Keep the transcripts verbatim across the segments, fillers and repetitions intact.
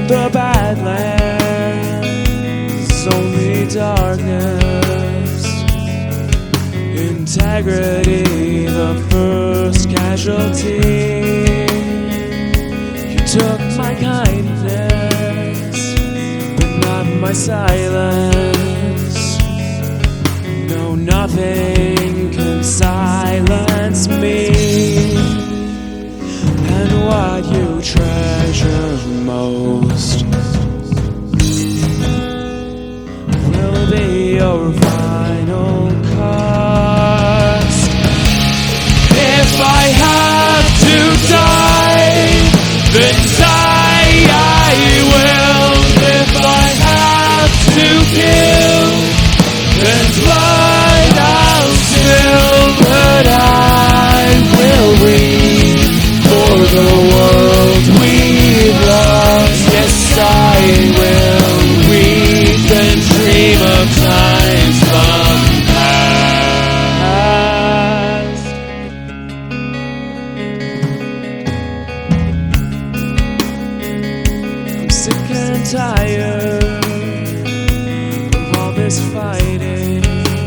The Badlands, only darkness. Integrity, the first casualty. You took my kindness, but not my silence. No, nothing can silence me. And what you treasure most will be your final cost. If I have to die, then die I will. If I have to kill, then blood I'll spill. But I will weep for the world we've lost. Yes, I will weep and dream of times gone past. I'm sick and tired of all this fighting.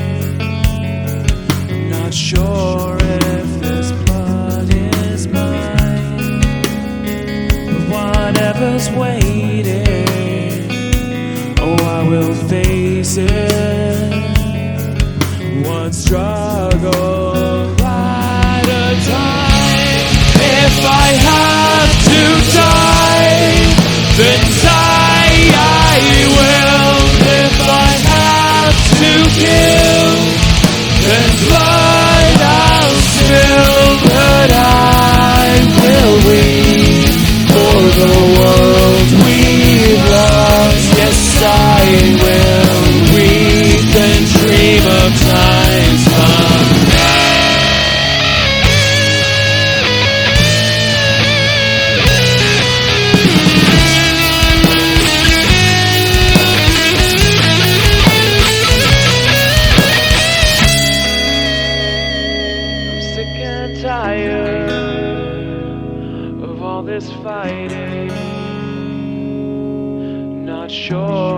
Not sure if this blood is mine, but whatever's waiting, oh, I will face it. One struggle at a time. If I have to die, then die I will. If I have to kill, then blood I'll spill. But I will weep for the world we've lost. Yes, I will weep and dream of times gone past. I'm sick and tired of all this fighting. Not sure